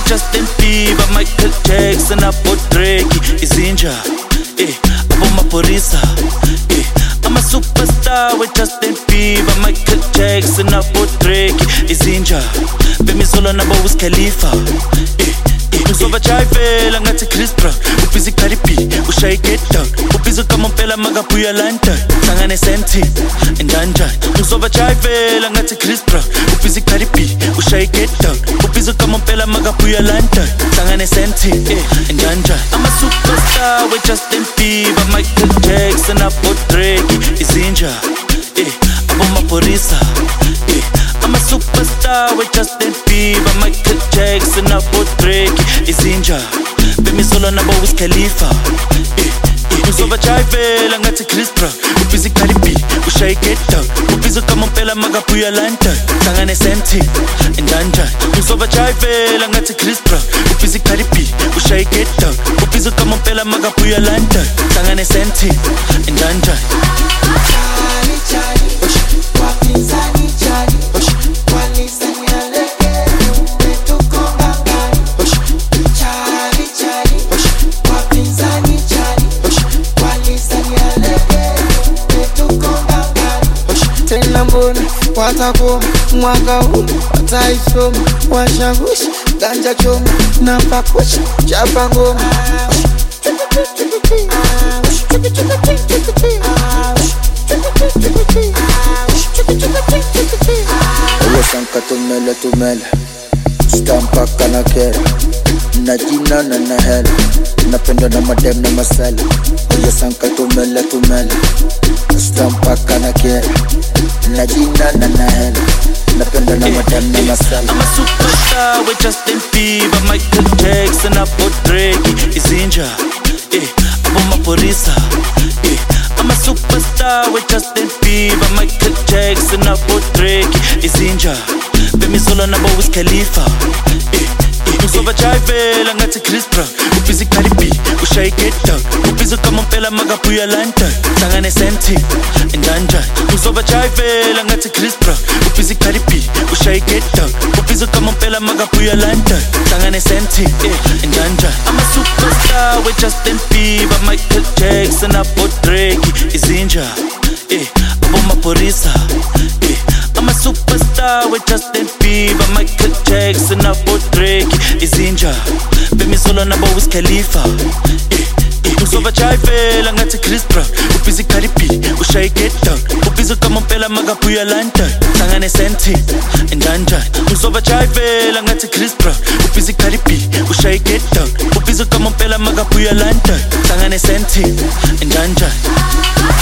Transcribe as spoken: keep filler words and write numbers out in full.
Justin Bieber, Michael Jackson, abo Drake, izinja, eh, abo maporisa, eh, I'm a superstar with Justin Bieber, Michael Jackson, abo Drake, izinja, bemisolo nabo Wiz Khalifa, eh, Uzova chayvela ngathi Chris Brown ubhizi Cardi B ushaye get down ubhizi kamompela makabuya London hlangane senti endanjani Uzova chayvela ngathi Chris Brown ubhizi Cardi B ushaye get down ubhizi kamompela makabuya London hlangane senti endanjani I'm a superstar with Justin Bieber Michael Jackson abo Drake izinja eh abo maporisa eh I'm a superstar with Justin Bieber, Michael Jackson, abo Drake, izinja, bemisolo nabo Wiz Khalifa, eh, eh, uzova chayvela ngathi Chris Brown, ubhizi Cardi B, ushaye get down, ubhizi kamompela makabuya London, hlangane senti, endanjani, uzova chayvela ngathi Chris Brown, ubhizi Cardi B, ushaye get down, ubhizi kamompela makabuya London, hlangane senti, endanjani. Charlie, Charlie, wapinzani Charlie, walisani aleke, metukonga ngani. Charlie, Charlie, wapinzani Charlie, walisani aleke, metukonga ngani. Tena mbona watakoma mwaka huu wataisoma washawishi ganja choma na pakushi chapa ngoma. Oye sanka tumele tumele Stampa kana kera Na jina na na hela Napenda na madem na masala Oye sanka tumele tumele Stampa kana kera Na jina na na hela Napenda na madem na masala I'm a superstar with Justin Bieber Michael Jackson, abo Drake izinja eh abo maporisa eh I'm a superstar with Justin Bieber, Michael Jackson, abo Drake, izinja, bemisolo nabo Wiz Khalifa, eh, eh, uzova chayvela ngathi Chris Brown, ubhizi Cardi B, ushaye get down, ubhizi kamompela makabuya London, hlangane senti, endanjani, uzova chayvela ngathi Chris Brown, ubhizi Cardi B, ushaye get down, ubhizi kamompela makabuya London, hlangane senti, endanjani. I'm a superstar with Justin Bieber, Michael Jackson, abo Drake, izinja, eh, abo maporisa, eh, I'm a superstar with Justin Bieber, Michael Jackson, abo Drake, izinja, bemisolo nabo Wiz Khalifa, eh, eh, uzova chayvela ngathi Chris Brown, ubhizi Cardi B, ushaye get down, ubhizi kamompela makabuya London, hlangane senti, endanjani, uzova chayvela ngathi Chris Brown, ubhizi Cardi B, ushaye get down, ubhizi kamompela makabuya London, hlangane senti, endanjani.